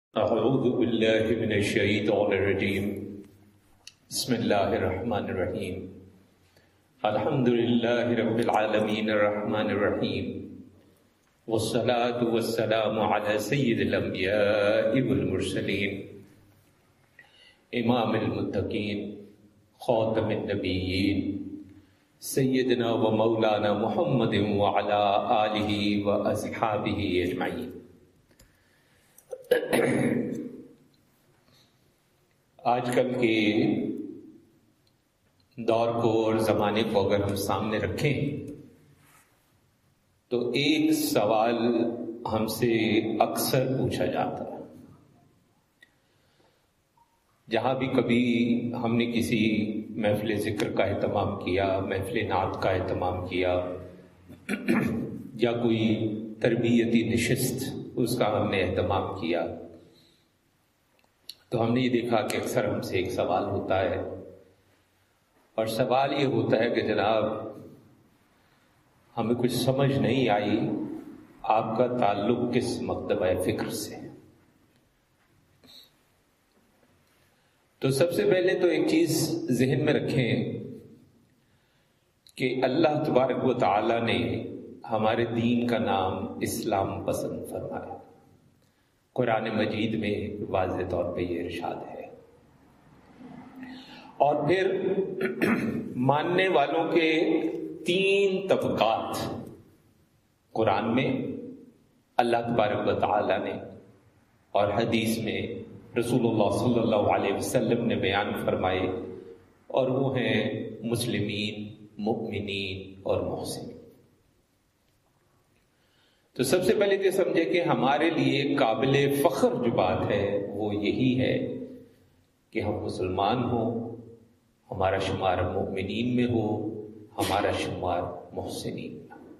اعوذ باللہ من الشیطان الرجیم بسم اللہ الرحمن الرحیم الحمد للہ رب العالمین الرحمن الرحیم والصلاة والسلام علی سید الانبیاء والمرسلین امام المتقین خاتم النبیین سیدنا و مولانا محمد وعلی آلہ و اصحابہ اجمعین۔ آج کل کے دور کو اور زمانے کو اگر ہم سامنے رکھیں تو ایک سوال ہم سے اکثر پوچھا جاتا ہے۔ جہاں بھی کبھی ہم نے کسی محفل ذکر کا اہتمام کیا، محفل نعت کا اہتمام کیا یا کوئی تربیتی نشست اس کا ہم نے اہتمام کیا، تو ہم نے یہ دیکھا کہ اکثر ہم سے ایک سوال ہوتا ہے، اور سوال یہ ہوتا ہے کہ جناب ہمیں کچھ سمجھ نہیں آئی، آپ کا تعلق کس مکتبہ فکر سے؟ تو سب سے پہلے تو ایک چیز ذہن میں رکھیں کہ اللہ تبارک و تعالی نے ہمارے دین کا نام اسلام پسند فرمایا۔ قرآن مجید میں واضح طور پہ یہ ارشاد ہے، اور پھر ماننے والوں کے 3 طبقات قرآن میں اللہ تبارک و تعالی نے اور حدیث میں رسول اللہ صلی اللہ علیہ وسلم نے بیان فرمائے، اور وہ ہیں مسلمین، مؤمنین اور محسنین۔ تو سب سے پہلے یہ سمجھے کہ ہمارے لیے قابل فخر جو بات ہے وہ یہی ہے کہ ہم مسلمان ہوں، ہمارا شمار مؤمنین میں ہو، ہمارا شمار محسنین میں ہو۔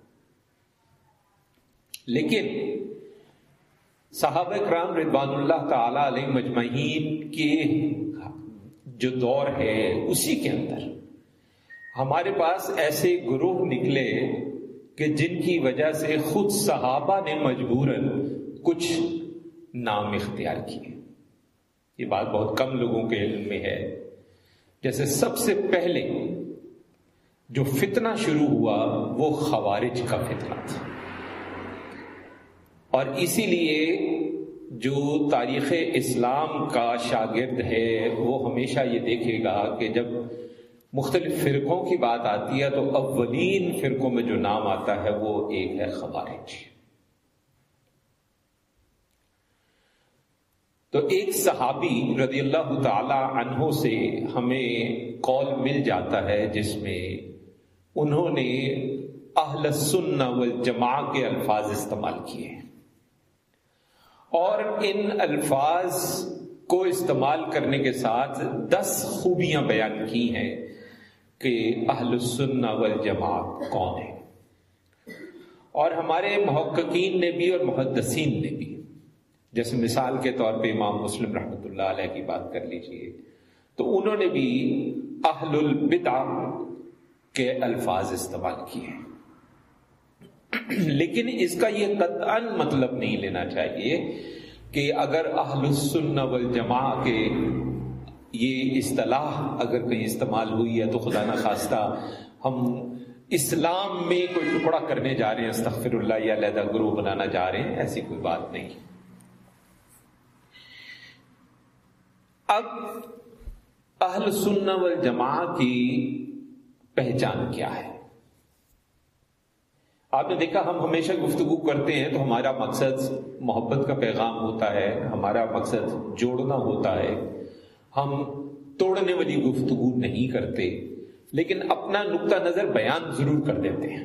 لیکن صحابہ کرام رضوان اللہ تعالی علیہ مجمعین کے جو دور ہے اسی کے اندر ہمارے پاس ایسے گروہ نکلے کہ جن کی وجہ سے خود صحابہ نے مجبوراً کچھ نام اختیار کیے۔ یہ بات بہت کم لوگوں کے علم میں ہے۔ جیسے سب سے پہلے جو فتنہ شروع ہوا وہ خوارج کا فتنہ تھا، اور اسی لیے جو تاریخ اسلام کا شاگرد ہے وہ ہمیشہ یہ دیکھے گا کہ جب مختلف فرقوں کی بات آتی ہے تو اولین فرقوں میں جو نام آتا ہے وہ ایک ہے خوارج۔ تو ایک صحابی رضی اللہ تعالی عنہ سے ہمیں قول مل جاتا ہے جس میں انہوں نے اہل السنہ والجماعہ کے الفاظ استعمال کیے، اور ان الفاظ کو استعمال کرنے کے ساتھ 10 خوبیاں بیان کی ہیں کہ اہل السنہ والجماعت کون ہے۔ اور ہمارے محققین نے بھی اور محدثین نے بھی، جیسے مثال کے طور پہ امام مسلم رحمۃ اللہ علیہ کی بات کر لیجئے، تو انہوں نے بھی اہل البدع کے الفاظ استعمال کیے۔ لیکن اس کا یہ قطعاً مطلب نہیں لینا چاہیے کہ اگر اہل السنہ والجماعہ کے یہ اصطلاح اگر کہیں استعمال ہوئی ہے تو خدا نہ خواستہ ہم اسلام میں کوئی ٹکڑا کرنے جا رہے ہیں، استغفر اللہ، یا علیحدہ گروہ بنانا جا رہے ہیں، ایسی کوئی بات نہیں۔ اب اہل سنہ والجماعہ کی پہچان کیا ہے؟ آپ نے دیکھا ہم ہمیشہ گفتگو کرتے ہیں تو ہمارا مقصد محبت کا پیغام ہوتا ہے، ہمارا مقصد جوڑنا ہوتا ہے، ہم توڑنے والی گفتگو نہیں کرتے، لیکن اپنا نقطہ نظر بیان ضرور کر دیتے ہیں۔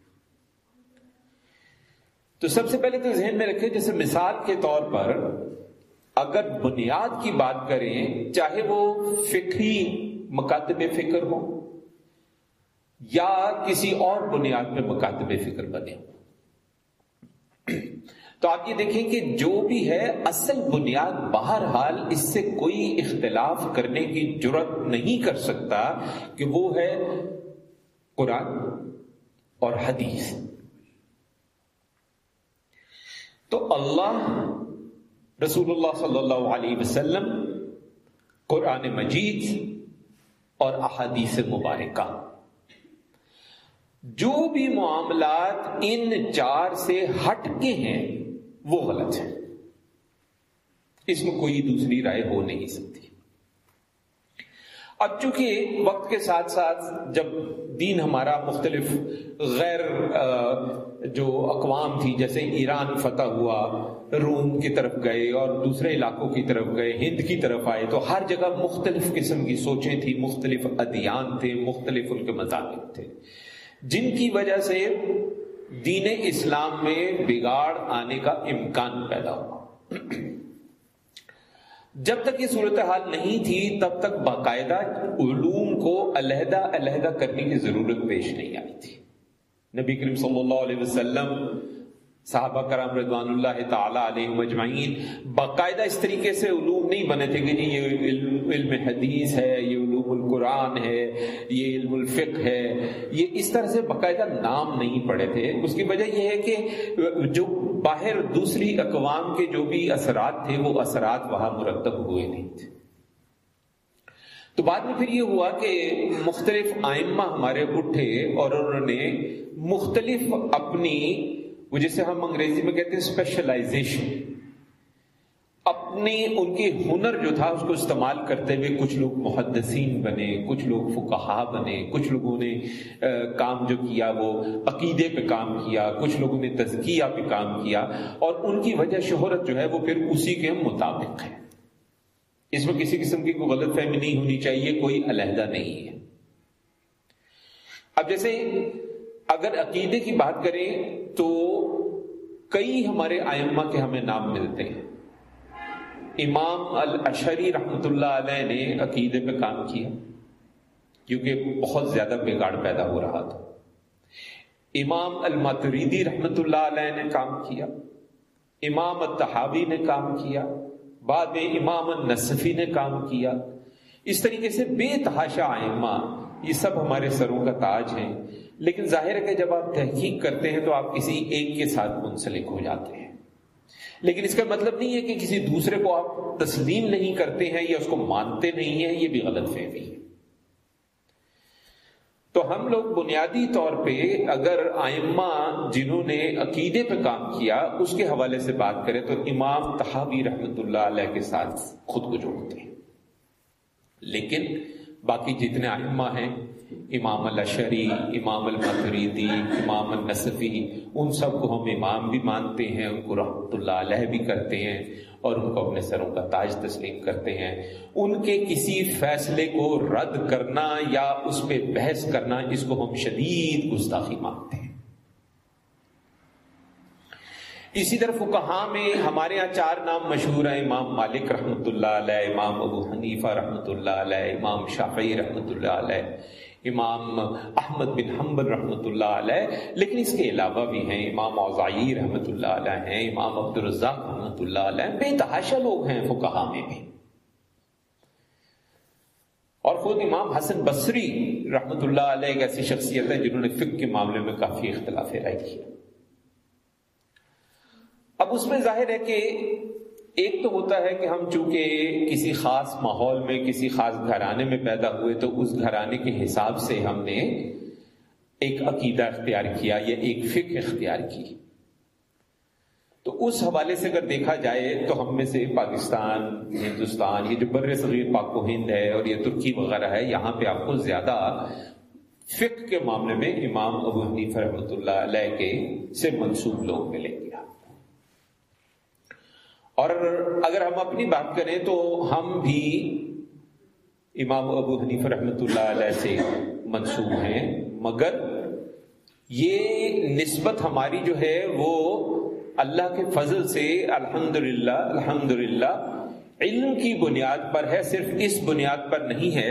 تو سب سے پہلے تو ذہن میں رکھیں، جیسے مثال کے طور پر اگر بنیاد کی بات کریں، چاہے وہ فکری مکاتب فکر ہو یا کسی اور بنیاد پہ مکاتب فکر بنے ہو، تو آپ یہ دیکھیں کہ جو بھی ہے اصل بنیاد بہرحال اس سے کوئی اختلاف کرنے کی جرات نہیں کر سکتا کہ وہ ہے قرآن اور حدیث۔ تو اللہ رسول اللہ صلی اللہ علیہ وسلم، قرآن مجید اور احادیث مبارکہ، جو بھی معاملات ان چار سے ہٹ کے ہیں وہ غلط ہے، اس میں کوئی دوسری رائے ہو نہیں سکتی۔ اب چونکہ وقت کے ساتھ ساتھ جب دین ہمارا مختلف غیر جو اقوام تھی، جیسے ایران فتح ہوا، روم کی طرف گئے اور دوسرے علاقوں کی طرف گئے، ہند کی طرف آئے، تو ہر جگہ مختلف قسم کی سوچیں تھیں، مختلف ادیان تھے، مختلف ان کے مذاہب تھے، جن کی وجہ سے دین اسلام میں بگاڑ آنے کا امکان پیدا ہوا۔ جب تک یہ صورتحال نہیں تھی تب تک باقاعدہ علوم کو علیحدہ علیحدہ کرنے کی ضرورت پیش نہیں آئی تھی۔ نبی کریم صلی اللہ علیہ وسلم، صحابہ کرام رضوان اللہ تعالی علیہم اجمعین باقاعدہ اس طریقے سے علوم نہیں بنے تھے کہ جی یہ علم حدیث ہے، یہ علوم القرآن ہے، یہ علم الفقہ ہے، یہ اس طرح سے باقاعدہ نام نہیں پڑے تھے۔ اس کی وجہ یہ ہے کہ جو باہر دوسری اقوام کے جو بھی اثرات تھے وہ اثرات وہاں مرتب ہوئے نہیں تھے۔ تو بعد میں پھر یہ ہوا کہ مختلف ائمہ ہمارے اٹھے اور انہوں نے مختلف اپنی، وہ جسے ہم انگریزی میں کہتے ہیں اسپیشلائزیشن، اپنے ان کے ہنر جو تھا اس کو استعمال کرتے ہوئے کچھ لوگ محدثین بنے، کچھ لوگ فقہا بنے، کچھ لوگوں نے کام جو کیا وہ عقیدے پہ کام کیا، کچھ لوگوں نے تزکیہ پہ کام کیا، اور ان کی وجہ شہرت جو ہے وہ پھر اسی کے مطابق ہے۔ اس میں کسی قسم کی کوئی غلط فہمی نہیں ہونی چاہیے، کوئی علیحدہ نہیں ہے۔ اب جیسے اگر عقیدے کی بات کریں تو کئی ہمارے ائمہ کے ہمیں نام ملتے ہیں۔ امام الاشعری رحمۃ اللہ علیہ نے عقیدے پہ کام کیا کیونکہ بہت زیادہ بگاڑ پیدا ہو رہا تھا۔ امام الماتریدی رحمۃ اللہ علیہ نے کام کیا، امام الطحاوی نے کام کیا، بعد میں امام النصفی نے کام کیا۔ اس طریقے سے بے تحاشا ائمہ، یہ سب ہمارے سروں کا تاج ہیں، لیکن ظاہر ہے کہ جب آپ تحقیق کرتے ہیں تو آپ کسی ایک کے ساتھ منسلک ہو جاتے ہیں، لیکن اس کا مطلب نہیں ہے کہ کسی دوسرے کو آپ تسلیم نہیں کرتے ہیں یا اس کو مانتے نہیں ہیں، یہ بھی غلط فہمی ہے۔ تو ہم لوگ بنیادی طور پہ اگر ائمہ جنہوں نے عقیدے پہ کام کیا اس کے حوالے سے بات کریں تو امام طحاوی رحمۃ اللہ علیہ کے ساتھ خود کو جوڑتے ہیں، لیکن باقی جتنے ائمہ ہیں، امام الاشعری، امام الماتریدی، امام النصفی، ان سب کو ہم امام بھی مانتے ہیں، ان کو رحمۃ اللہ علیہ بھی کرتے ہیں اور ان کو اپنے سروں کا تاج تسلیم کرتے ہیں۔ ان کے کسی فیصلے کو رد کرنا یا اس پہ بحث کرنا، اس کو ہم شدید گستاخی مانتے ہیں۔ اسی طرح فقہا میں ہمارے یہاں 4 نام مشہور ہیں، امام مالک رحمۃ اللہ علیہ، امام ابو حنیفہ رحمۃ اللہ علیہ، امام شافعی رحمۃ اللہ علیہ، امام احمد بن حنبل رحمۃ اللہ علیہ، لیکن اس کے علاوہ بھی ہیں امام اوزاعی رحمۃ اللہ علیہ ہیں، امام عبدالرزاق رحمۃ اللہ علیہ، بے تحاشا لوگ ہیں فقہا میں بھی۔ اور خود امام حسن بصری رحمۃ اللہ علیہ ایک ایسی شخصیت ہے جنہوں نے فقہ کے معاملے میں کافی اختلاف رائے کیا۔ اب اس میں ظاہر ہے کہ ایک تو ہوتا ہے کہ ہم چونکہ کسی خاص ماحول میں کسی خاص گھرانے میں پیدا ہوئے تو اس گھرانے کے حساب سے ہم نے ایک عقیدہ اختیار کیا یا ایک فقہ اختیار کی۔ تو اس حوالے سے اگر دیکھا جائے تو ہم میں سے پاکستان، ہندوستان، یہ جو بر صغیر پاک و ہند ہے اور یہ ترکی وغیرہ ہے، یہاں پہ آپ کو زیادہ فقہ کے معاملے میں امام ابو حنیفہ رحمۃ اللہ علیہ کے سے منسوب لوگ ملیں گے۔ اور اگر ہم اپنی بات کریں تو ہم بھی امام ابو حنیفہ رحمۃ اللہ علیہ سے منسوب ہیں، مگر یہ نسبت ہماری جو ہے وہ اللہ کے فضل سے الحمدللہ علم کی بنیاد پر ہے، صرف اس بنیاد پر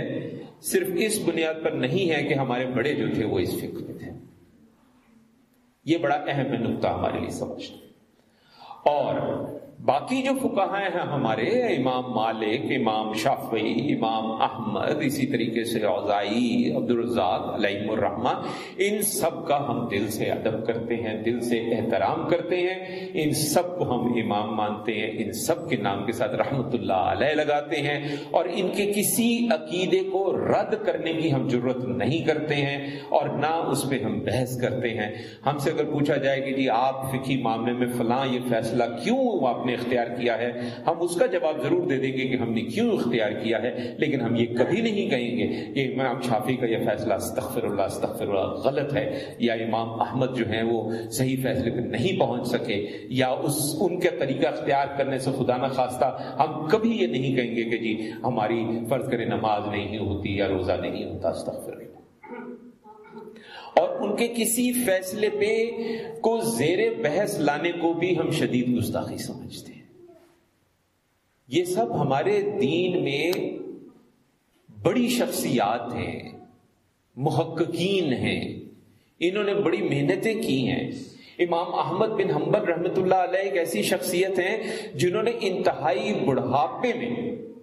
نہیں ہے کہ ہمارے بڑے جو تھے وہ اس فقہ میں تھے۔ یہ بڑا اہم نقطہ ہمارے لیے سمجھنا۔ اور باقی جو فقہاء ہیں ہمارے، امام مالک، امام شافعی، امام احمد، اسی طریقے سے اوزاعی، عبدالرزاق علیہم الرحمہ، ان سب کا ہم دل سے ادب کرتے ہیں، دل سے احترام کرتے ہیں، ان سب کو ہم امام مانتے ہیں، ان سب کے نام کے ساتھ رحمت اللہ علیہ لگاتے ہیں، اور ان کے کسی عقیدے کو رد کرنے کی ہم جرت نہیں کرتے ہیں اور نہ اس پہ ہم بحث کرتے ہیں۔ ہم سے اگر پوچھا جائے کہ جی آپ فقہی معاملے میں فلاں یہ فیصلہ کیوں آپ نے اختیار کیا ہے، ہم اس کا جواب ضرور دے دیں گے کہ ہم نے کیوں اختیار کیا ہے، لیکن ہم یہ کبھی نہیں کہیں گے کہ امام شافعی کا یہ فیصلہ استغفر اللہ غلط ہے، یا امام احمد جو ہیں وہ صحیح فیصلے پہ نہیں پہنچ سکے، یا ان کے طریقہ اختیار کرنے سے خدا نہ خواستہ ہم کبھی یہ نہیں کہیں گے کہ جی ہماری فرض کرے نماز نہیں ہوتی یا روزہ نہیں ہوتا، استغفر اللہ۔ اور ان کے کسی فیصلے پہ کو زیر بحث لانے کو بھی ہم شدید گستاخی سمجھتے ہیں۔ یہ سب ہمارے دین میں بڑی شخصیات ہیں، محققین ہیں، انہوں نے بڑی محنتیں کی ہیں۔ امام احمد بن حنبل رحمۃ اللہ علیہ ایک ایسی شخصیت ہیں جنہوں نے انتہائی بڑھاپے میں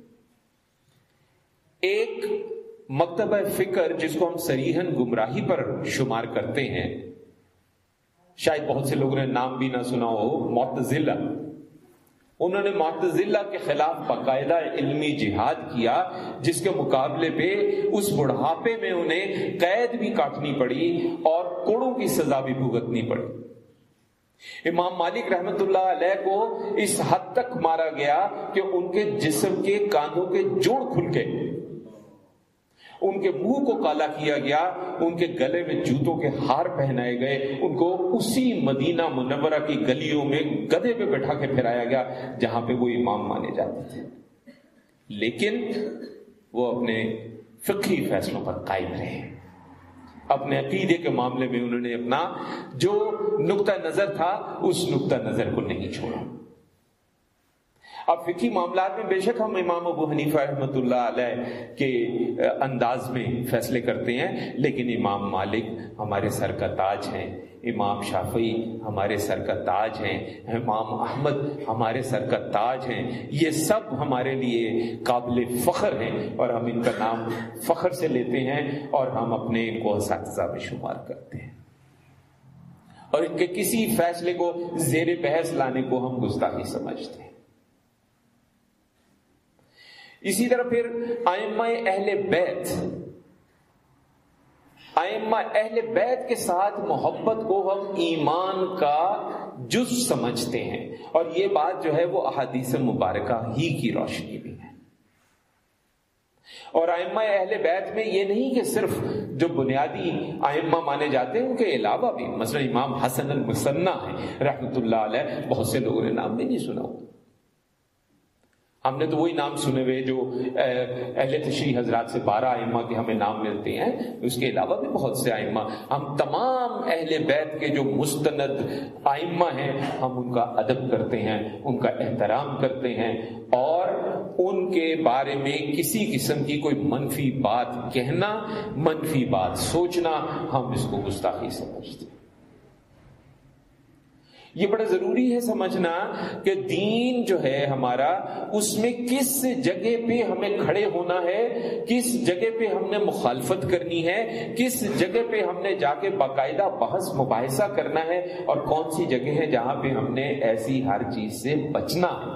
ایک مکتبہ فکر، جس کو ہم صریحاً گمراہی پر شمار کرتے ہیں، شاید بہت سے لوگوں نے نام بھی نہ سنا ہو، معتزلہ، انہوں نے معتزلہ کے خلاف باقاعدہ علمی جہاد کیا، جس کے مقابلے پہ اس بڑھاپے میں انہیں قید بھی کاٹنی پڑی اور کوڑوں کی سزا بھی بھگتنی پڑی۔ امام مالک رحمت اللہ علیہ کو اس حد تک مارا گیا کہ ان کے جسم کے کاندھوں کے جوڑ کھل گئے، ان کے منہ کو کالا کیا گیا، ان کے گلے میں جوتوں کے ہار پہنائے گئے، ان کو اسی مدینہ منورہ کی گلیوں میں گدھے پہ بٹھا کے پھرایا گیا جہاں پہ وہ امام مانے جاتے تھے، لیکن وہ اپنے فقہی فیصلوں پر قائم رہے۔ اپنے عقیدے کے معاملے میں انہوں نے اپنا جو نقطہ نظر تھا اس نقطہ نظر کو نہیں چھوڑا۔ اب فقہی معاملات میں بے شک ہم امام ابو حنیفہ رحمۃ اللہ علیہ کے انداز میں فیصلے کرتے ہیں، لیکن امام مالک ہمارے سر کا تاج ہیں، امام شافعی ہمارے سر کا تاج ہیں، امام احمد ہمارے سر کا تاج ہیں، یہ سب ہمارے لیے قابل فخر ہیں اور ہم ان کا نام فخر سے لیتے ہیں اور ہم اپنے ان کو اساتذہ میں شمار کرتے ہیں، اور ان کے کسی فیصلے کو زیر بحث لانے کو ہم گستاخی سمجھتے ہیں۔ اسی طرح پھر ائمہ اہل بیت کے ساتھ محبت کو ہم ایمان کا جز سمجھتے ہیں، اور یہ بات جو ہے وہ احادیث مبارکہ ہی کی روشنی میں ہے۔ اور ائمہ اہل بیت میں یہ نہیں کہ صرف جو بنیادی ائمہ مانے جاتے ہیں، ان کے علاوہ بھی مثلا امام حسن المثنی ہیں رحمۃ اللہ علیہ، بہت سے لوگوں نے نام بھی نہیں سنا ہوگا، ہم نے تو وہی نام سنے ہوئے جو اہل تشریح حضرات سے 12 ائمہ کے ہمیں نام ملتے ہیں، اس کے علاوہ بھی بہت سے ائمہ، ہم تمام اہل بیت کے جو مستند ائمہ ہیں ہم ان کا ادب کرتے ہیں، ان کا احترام کرتے ہیں، اور ان کے بارے میں کسی قسم کی کوئی منفی بات کہنا، منفی بات سوچنا، ہم اس کو گستاخی سمجھتے ہیں۔ یہ بڑا ضروری ہے سمجھنا کہ دین جو ہے ہمارا، اس میں کس جگہ پہ ہمیں کھڑے ہونا ہے، کس جگہ پہ ہم نے مخالفت کرنی ہے، کس جگہ پہ ہم نے جا کے باقاعدہ بحث مباحثہ کرنا ہے، اور کون سی جگہ ہے جہاں پہ ہم نے ایسی ہر چیز سے بچنا ہے۔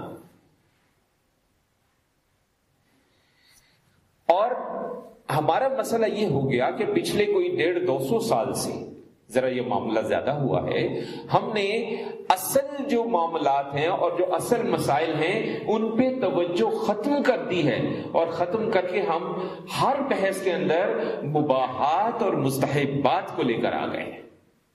اور ہمارا مسئلہ یہ ہو گیا کہ پچھلے کوئی 150-200 سال سے ذرا یہ معاملہ زیادہ ہوا ہے، ہم نے اصل جو معاملات ہیں اور جو اصل مسائل ہیں ان پہ توجہ ختم کر دی ہے، اور ختم کر کے ہم ہر بحث کے اندر مباحات اور مستحبات کو لے کر آ گئے ہیں۔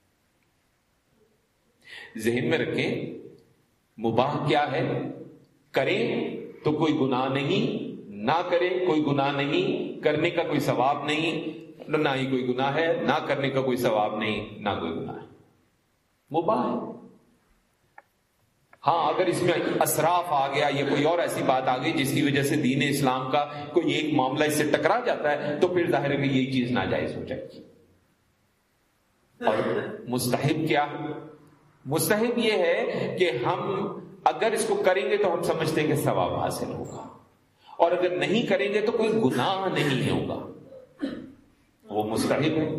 ذہن میں رکھیں، مباح کیا ہے؟ کریں تو کوئی گناہ نہیں، نہ کریں کوئی گناہ نہیں، کرنے کا کوئی ثواب نہیں، نہ ہی کوئی گناہ ہے، نہ کرنے کا کوئی ثواب نہیں، نہ کوئی گناہ ہے، مباح ہے۔ ہاں اگر اس میں اسراف آ گیا یا کوئی اور ایسی بات آ گئی جس کی وجہ سے دین اسلام کا کوئی ایک معاملہ اس سے ٹکرا جاتا ہے تو پھر ظاہر ہے کہ یہی چیز ناجائز ہو جائے گی۔ اور مستحب کیا؟ مستحب یہ ہے کہ ہم اگر اس کو کریں گے تو ہم سمجھتے ہیں کہ ثواب حاصل ہوگا، اور اگر نہیں کریں گے تو کوئی گناہ نہیں ہوگا، وہ مستحب ہے۔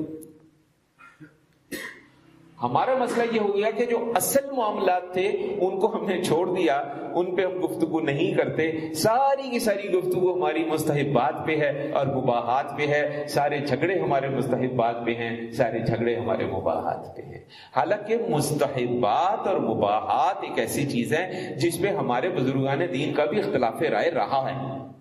ہمارا مسئلہ یہ ہو گیا کہ جو اصل معاملات تھے ان کو ہم نے چھوڑ دیا، ان پہ ہم گفتگو نہیں کرتے، ساری کی ساری گفتگو ہماری مستحبات پہ ہے اور مباحات پہ ہے، سارے جھگڑے ہمارے مستحبات پہ ہیں، سارے جھگڑے ہمارے مباحات پہ ہیں۔ حالانکہ مستحبات اور مباحات ایک ایسی چیز ہے جس پہ ہمارے بزرگان دین کا بھی اختلاف رائے رہا ہے۔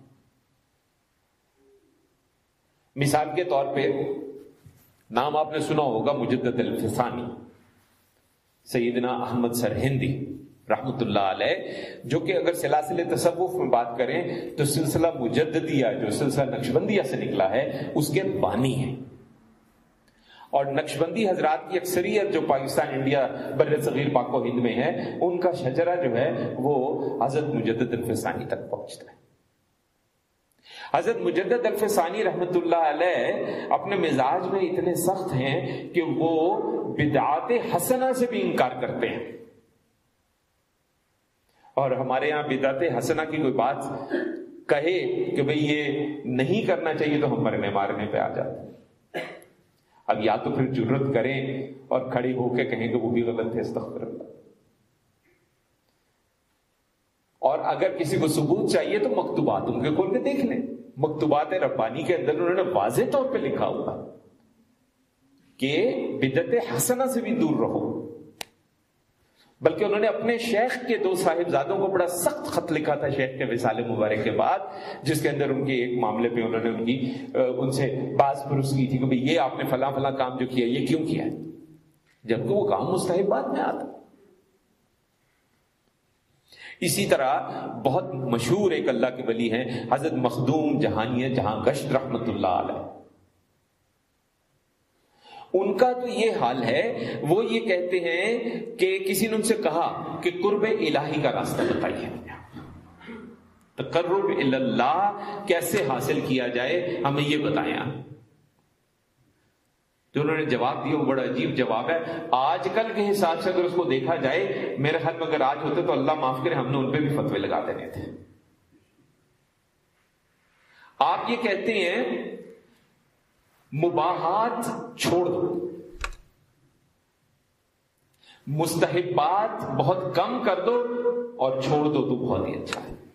مثال کے طور پہ نام آپ نے سنا ہوگا مجدد الفسانی، سیدنا احمد سرہندی رحمۃ اللہ علیہ، جو کہ اگر سلاسل تصوف میں بات کریں تو سلسلہ مجددیہ جو سلسلہ نقشبندیہ سے نکلا ہے اس کے بانی ہیں، اور نقشبندی حضرات کی اکثریت جو پاکستان، انڈیا، بر صغیر، پاک و ہند میں ہے، ان کا شجرہ جو ہے وہ حضرت مجدد الفسانی تک پہنچتا ہے۔ حضرت مجدد الفسانی رحمۃ اللہ علیہ اپنے مزاج میں اتنے سخت ہیں کہ وہ بدعات حسنہ سے بھی انکار کرتے ہیں، اور ہمارے یہاں بدعت حسنہ کی کوئی بات کہے کہ بھئی یہ نہیں کرنا چاہیے تو ہم مرنے مارنے پہ آ جاتے ہیں۔ اب یا تو پھر جرت کریں اور کھڑی ہو کے کہیں کہ وہ بھی غلط ہے، استغفر اللہ، اور اگر کسی کو ثبوت چاہیے تو مکتوبات ان کے کھول کے دیکھ لیں۔ مکتوبات ربانی کے اندر انہوں نے واضح طور پہ لکھا ہوا کہ بدعت حسنہ سے بھی دور رہو، بلکہ انہوں نے اپنے شیخ کے 2 صاحبزادوں کو بڑا سخت خط لکھا تھا شیخ کے وصال مبارک کے بعد، جس کے اندر ان کے ایک معاملے پہ انہوں نے ان سے باز پرس کی تھی کہ یہ آپ نے فلاں فلاں کام جو کیا یہ کیوں کیا ہے، جبکہ وہ کام مستحبات میں آتا۔ اسی طرح بہت مشہور ایک اللہ کے ولی ہیں حضرت مخدوم جہانیہ جہاں گشت رحمت اللہ علیہ، ان کا تو یہ حال ہے، وہ یہ کہتے ہیں کہ کسی نے ان سے کہا کہ قرب الہی کا راستہ بتائیے، تقرب اللہ کیسے حاصل کیا جائے ہمیں یہ بتائیں۔ جو انہوں نے جواب دیا وہ بڑا عجیب جواب ہے، آج کل کے حساب سے اگر اس کو دیکھا جائے، میرے خیال میں اگر آج ہوتے تو اللہ معاف کرے ہم نے ان پہ بھی فتوے لگا دینے تھے۔ آپ یہ کہتے ہیں مباحات چھوڑ دو، مستحبات بہت کم کر دو اور چھوڑ دو تو بہت ہی اچھا ہے۔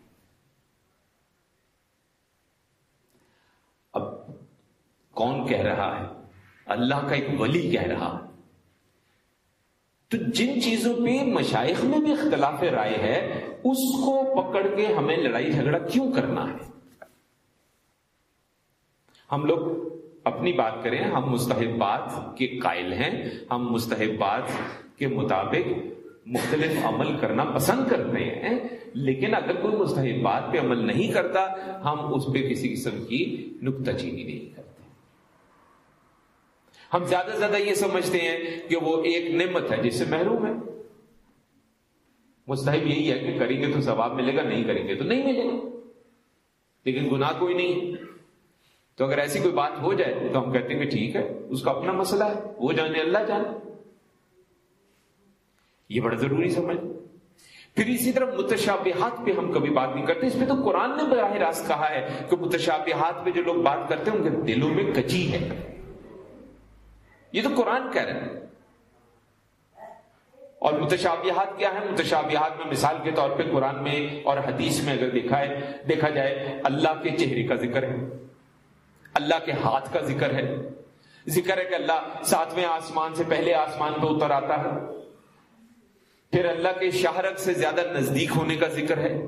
اب کون کہہ رہا ہے؟ اللہ کا ایک ولی کہہ رہا ہے۔ تو جن چیزوں پہ مشائخ میں بھی اختلاف رائے ہے اس کو پکڑ کے ہمیں لڑائی جھگڑا کیوں کرنا ہے؟ ہم لوگ اپنی بات کریں، ہم مستحبات کے قائل ہیں، ہم مستحبات کے مطابق مختلف عمل کرنا پسند کرتے ہیں، لیکن اگر کوئی مستحبات پہ عمل نہیں کرتا ہم اس پہ کسی قسم کی نکتہ چینی نہیں کرتے۔ ہم زیادہ سے زیادہ یہ سمجھتے ہیں کہ وہ ایک نعمت ہے جس سے محروم ہے۔ مستحب یہی ہے کہ کریں گے تو ثواب ملے گا، نہیں کریں گے تو نہیں ملے گا، لیکن گناہ کوئی نہیں۔ تو اگر ایسی کوئی بات ہو جائے تو ہم کہتے ہیں کہ ٹھیک ہے، اس کا اپنا مسئلہ ہے، وہ جانے اللہ جانے۔ یہ بڑا ضروری سمجھ۔ پھر اسی طرح متشابہات پہ ہم کبھی بات نہیں کرتے، اس پہ تو قرآن نے براہ راست کہا ہے کہ متشابہات پہ جو لوگ بات کرتے ہیں ان کے دلوں میں کجی ہے، یہ تو قرآن کہہ رہا ہے۔ اور متشابہات کیا ہے؟ متشابہات میں مثال کے طور پہ قرآن میں اور حدیث میں اگر دیکھا جائے اللہ کے چہرے کا ذکر ہے، اللہ کے ہاتھ کا ذکر ہے، ذکر ہے کہ اللہ 7ویں آسمان سے پہلے آسمان پہ اتر آتا ہے، پھر اللہ کے شاہرگ سے زیادہ نزدیک ہونے کا ذکر ہے۔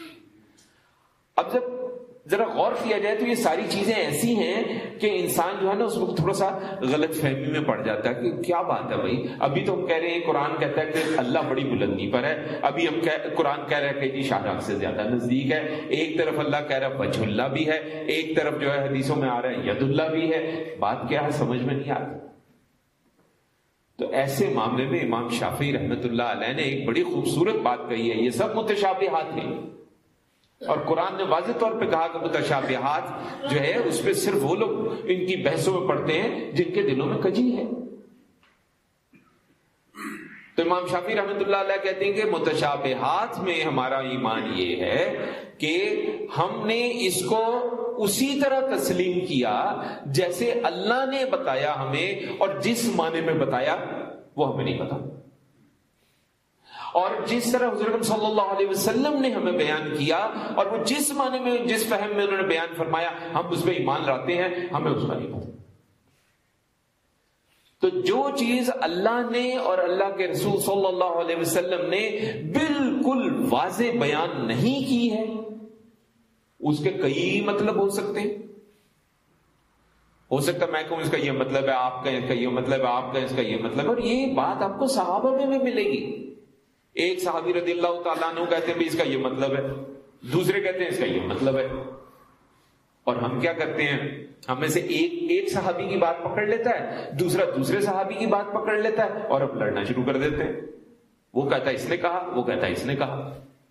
اب جب ذرا غور کیا جائے تو یہ ساری چیزیں ایسی ہیں کہ انسان جو ہے نا اس کو تھوڑا سا غلط فہمی میں پڑ جاتا ہے کہ کیا بات ہے بھائی، ابھی تو ہم کہہ رہے ہیں قرآن کہتا ہے کہ اللہ بڑی بلندی پر ہے، ابھی ہم قرآن کہہ رہے ہیں کہ جی شاہراہ سے زیادہ نزدیک ہے، ایک طرف اللہ کہہ رہا ہے وجہ اللہ بھی ہے، ایک طرف جو ہے حدیثوں میں آ رہا ہے ید اللہ بھی ہے، بات کیا ہے سمجھ میں نہیں آتی۔ تو ایسے معاملے میں امام شافعی رحمۃ اللہ علیہ نے ایک بڑی خوبصورت بات کہی ہے، یہ سب متشابہات ہیں، اور قرآن نے واضح طور پہ کہا کہ متشابہات جو ہے اس پہ صرف وہ لوگ ان کی بحثوں میں پڑھتے ہیں جن کے دلوں میں کجی ہے۔ تو امام شافعی رحمۃ اللہ علیہ کہتے ہیں کہ متشابہات میں ہمارا ایمان یہ ہے کہ ہم نے اس کو اسی طرح تسلیم کیا جیسے اللہ نے بتایا ہمیں، اور جس معنی میں بتایا وہ ہمیں نہیں پتا، اور جس طرح حضرت صلی اللہ علیہ وسلم نے ہمیں بیان کیا اور وہ جس معنی میں جس فہم میں انہوں نے بیان فرمایا ہم اس پہ ایمان لاتے ہیں، ہمیں اس کا نہیں پتا۔ تو جو چیز اللہ نے اور اللہ کے رسول صلی اللہ علیہ وسلم نے بالکل واضح بیان نہیں کی ہے، اس کے کئی مطلب ہو سکتے ہیں۔ ہو سکتا ہے میں کہوں اس کا یہ مطلب ہے، آپ کہیں اس کا یہ مطلب ہے، آپ کہیں اس کا یہ مطلب ہے، اور یہ بات آپ کو صحابہ میں بھی ملے گی۔ ایک صحابی رضی اللہ تعالیٰ عنہ کہتے ہیں بھی اس کا یہ مطلب ہے، دوسرے کہتے ہیں اس کا یہ مطلب ہے، اور ہم کیا کرتے ہیں، ہم میں سے ایک صحابی کی بات پکڑ لیتا ہے، دوسرا دوسرے صحابی کی بات پکڑ لیتا ہے، اور اب لڑنا شروع کر دیتے ہیں۔ وہ کہتا ہے اس نے کہا، وہ کہتا ہے اس نے کہا،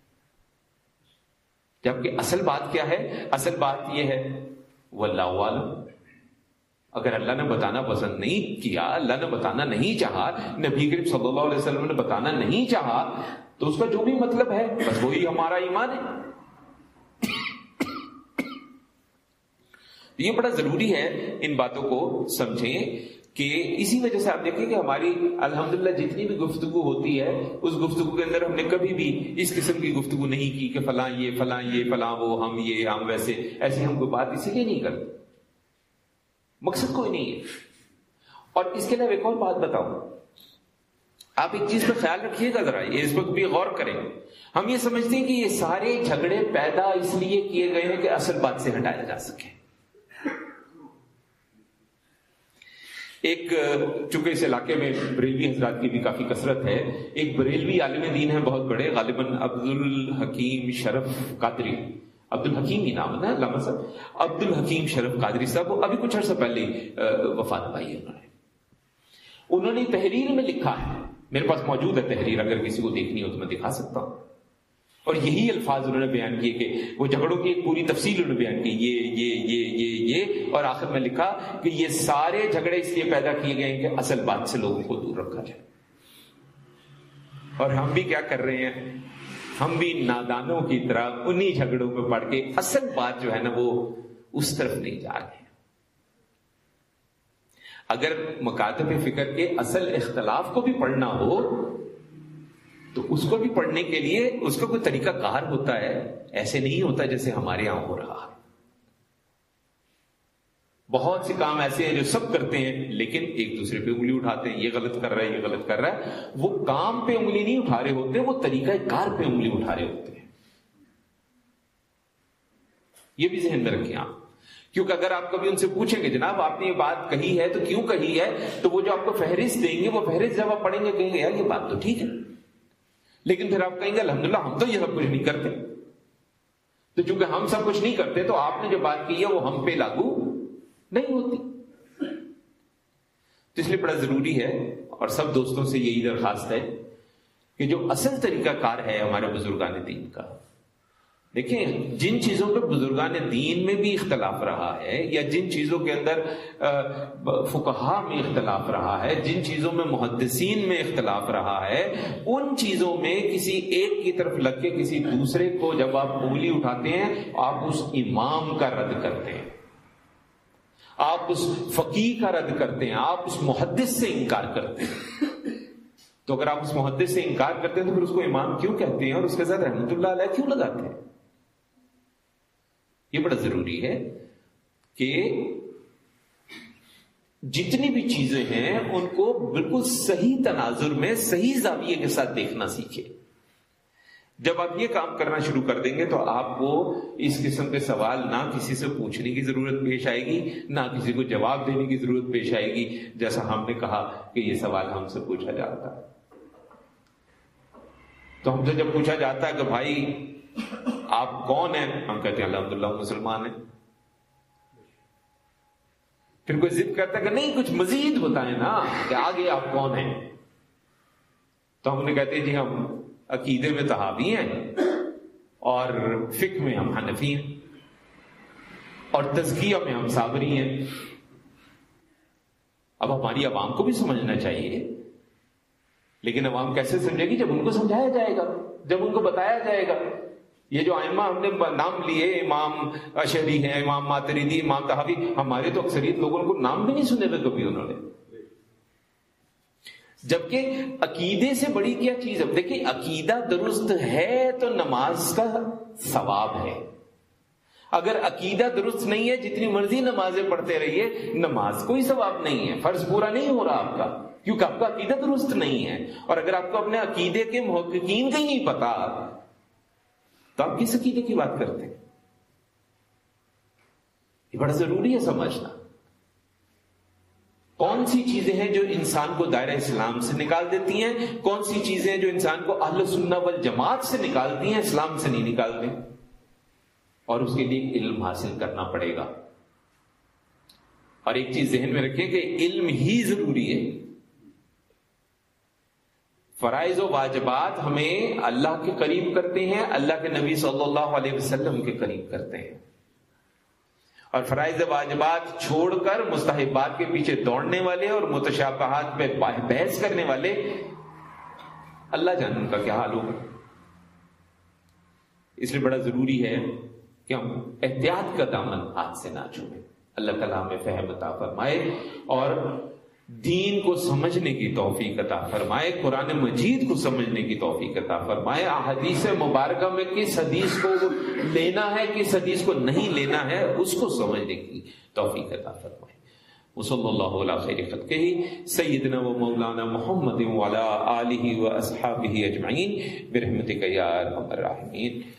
جبکہ اصل بات کیا ہے؟ اصل بات یہ ہے واللہ عالم، اگر اللہ نے بتانا پسند نہیں کیا، اللہ نے بتانا نہیں چاہا، نبی کریم صلی اللہ علیہ وسلم نے بتانا نہیں چاہا، تو اس کا جو بھی مطلب ہے بس وہی ہمارا ایمان ہے۔ یہ بڑا ضروری ہے ان باتوں کو سمجھیں، کہ اسی وجہ سے آپ دیکھیں کہ ہماری الحمدللہ جتنی بھی گفتگو ہوتی ہے اس گفتگو کے اندر ہم نے کبھی بھی اس قسم کی گفتگو نہیں کی کہ فلاں یہ فلاں یہ فلاں وہ، ہم یہ ہم ویسے، ایسی ہم کوئی بات اسی لیے نہیں کرتے، مقصد کوئی نہیں ہے۔ اور اس کے علاوہ ایک اور بات بتاؤں، آپ ایک چیز پہ خیال رکھیے گا ذرا، اس وقت بھی غور کریں۔ ہم یہ سمجھتے ہیں کہ یہ سارے جھگڑے پیدا اس لیے کیے گئے ہیں کہ اصل بات سے ہٹایا جا سکے۔ ایک چونکہ اس علاقے میں بریلوی حضرات کی بھی کافی کثرت ہے، ایک بریلوی عالم دین ہے بہت بڑے، غالباً عبدالحکیم شرف قادری، عبدالحکیم ہی نام ہے علامہ صاحب، عبدالحکیم شرف قادری صاحب، وہ ابھی کچھ عرصہ پہلے وفات پائی ہے۔ انہوں نے تحریر میں لکھا ہے، میرے پاس موجود ہے تحریر، اگر کسی کو دیکھنی ہو تو میں دکھا سکتا ہوں، اور یہی الفاظ انہوں نے بیان کیے کہ وہ جھگڑوں کی ایک پوری تفصیل انہوں نے بیان کی، یہ اور آخر میں لکھا کہ یہ سارے جھگڑے اس لیے پیدا کیے گئے ہیں کہ اصل بات سے لوگوں کو دور رکھا جائے۔ اور ہم بھی کیا کر رہے ہیں، ہم بھی نادانوں کی طرح انہی جھگڑوں میں پڑھ کے اصل بات جو ہے نا وہ اس طرف نہیں جا رہے ہیں۔ اگر مکاتب فکر کے اصل اختلاف کو بھی پڑھنا ہو تو اس کو بھی پڑھنے کے لیے اس کا کوئی طریقہ کار ہوتا ہے، ایسے نہیں ہوتا جیسے ہمارے یہاں ہو رہا ہے۔ بہت سے کام ایسے ہیں جو سب کرتے ہیں لیکن ایک دوسرے پہ انگلی اٹھاتے ہیں، یہ غلط کر رہا ہے، یہ غلط کر رہا ہے۔ وہ کام پہ انگلی نہیں اٹھا رہے ہوتے، وہ طریقہ کار پہ انگلی اٹھا رہے ہوتے ہیں۔ یہ بھی ذہن میں رکھیں آپ، کیونکہ اگر آپ کبھی ان سے پوچھیں کہ جناب آپ نے یہ بات کہی ہے تو کیوں کہی ہے، تو وہ جو آپ کو فہرست دیں گے، وہ فہرست جب آپ پڑھیں گے کہیں گے یار یہ بات تو ٹھیک ہے، لیکن پھر آپ کہیں گے الحمدللہ ہم تو یہ سب کچھ نہیں کرتے۔ تو چونکہ ہم سب کچھ نہیں کرتے تو آپ نے جو بات کی ہے وہ ہم پہ لاگو نہیں ہوتی۔ تو اس لیے بڑا ضروری ہے، اور سب دوستوں سے یہی درخواست ہے کہ جو اصل طریقہ کار ہے ہمارے بزرگان دین کا، دیکھیں جن چیزوں پہ بزرگان دین میں بھی اختلاف رہا ہے، یا جن چیزوں کے اندر فقہا میں اختلاف رہا ہے، جن چیزوں میں محدثین میں اختلاف رہا ہے، ان چیزوں میں کسی ایک کی طرف لگ کے کسی دوسرے کو جب آپ انگلی اٹھاتے ہیں آپ اس امام کا رد کرتے ہیں، آپ اس فقیہ کا رد کرتے ہیں، آپ اس محدث سے انکار کرتے ہیں۔ تو اگر آپ اس محدث سے انکار کرتے ہیں تو پھر اس کو امام کیوں کہتے ہیں اور اس کے ساتھ رحمت اللہ علیہ کیوں لگاتے ہیں؟ یہ بڑا ضروری ہے کہ جتنی بھی چیزیں ہیں ان کو بالکل صحیح تناظر میں صحیح زاویے کے ساتھ دیکھنا سیکھیں۔ جب آپ یہ کام کرنا شروع کر دیں گے تو آپ کو اس قسم کے سوال نہ کسی سے پوچھنے کی ضرورت پیش آئے گی، نہ کسی کو جواب دینے کی ضرورت پیش آئے گی، جیسا ہم نے کہا کہ یہ سوال ہم سے پوچھا جاتا ہے۔ تو ہم سے جب پوچھا جاتا ہے کہ بھائی آپ کون ہیں، ہم کہتے ہیں الحمدللہ مسلمان ہیں۔ پھر کوئی ضد کرتا ہے کہ نہیں کچھ مزید بتائیں نا کہ آگے آپ کون ہیں، تو ہم نے کہتے ہیں جی ہم عقیدے میں طحاوی ہیں اور فقہ میں ہم حنفی ہیں اور تزکیہ میں ہم صابری ہیں۔ اب ہماری عوام کو بھی سمجھنا چاہیے لیکن عوام کیسے سمجھے گی؟ جب ان کو سمجھایا جائے گا، جب ان کو بتایا جائے گا. یہ جو ائمہ ہم نے نام لیے، امام اشعری ہیں، امام ماتریدی، امام طحاوی، ہمارے تو اکثریت لوگوں کو نام بھی نہیں سنے ہوئے کبھی انہوں نے. جبکہ عقیدے سے بڑی کیا چیز ہے؟ دیکھیں عقیدہ درست ہے تو نماز کا ثواب ہے. اگر عقیدہ درست نہیں ہے جتنی مرضی نمازیں پڑھتے رہیے، نماز کوئی ثواب نہیں ہے، فرض پورا نہیں ہو رہا آپ کا، کیونکہ آپ کا عقیدہ درست نہیں ہے. اور اگر آپ کو اپنے عقیدے کے محققین کا ہی نہیں پتا تو آپ کس عقیدے کی بات کرتے ہیں؟ یہ بڑا ضروری ہے سمجھنا. کون سی چیزیں ہیں جو انسان کو دائرہ اسلام سے نکال دیتی ہیں، کون سی چیزیں ہیں جو انسان کو اہل سنہ والجماعت سے نکالتی ہیں، اسلام سے نہیں نکالتے. اور اس کے لیے علم حاصل کرنا پڑے گا. اور ایک چیز ذہن میں رکھیں کہ علم ہی ضروری ہے. فرائض و واجبات ہمیں اللہ کے قریب کرتے ہیں، اللہ کے نبی صلی اللہ علیہ وسلم کے قریب کرتے ہیں. اور فرائض واجبات چھوڑ کر مستحبات کے پیچھے دوڑنے والے اور متشابہات پہ بحث کرنے والے، اللہ جانے ان کا کیا حال ہوگا. اس لیے بڑا ضروری ہے کہ ہم احتیاط کا دامن ہاتھ سے نہ چھوڑیں. اللہ تعالیٰ ہمیں فہم عطا فرمائے اور دین کو سمجھنے کی توفیق عطا فرمائے، قرآن مجید کو سمجھنے کی توفیق عطا فرمائے، احادیث مبارکہ میں کس حدیث کو لینا ہے کس حدیث کو نہیں لینا ہے اس کو سمجھنے کی توفیق عطا فرمائے. وصلی اللہ علی خیر خلقہ سیدنا و مولانا محمد وعلی آلہ و اصحابہ اجمعین برحمتک یا ارحم الراحمین.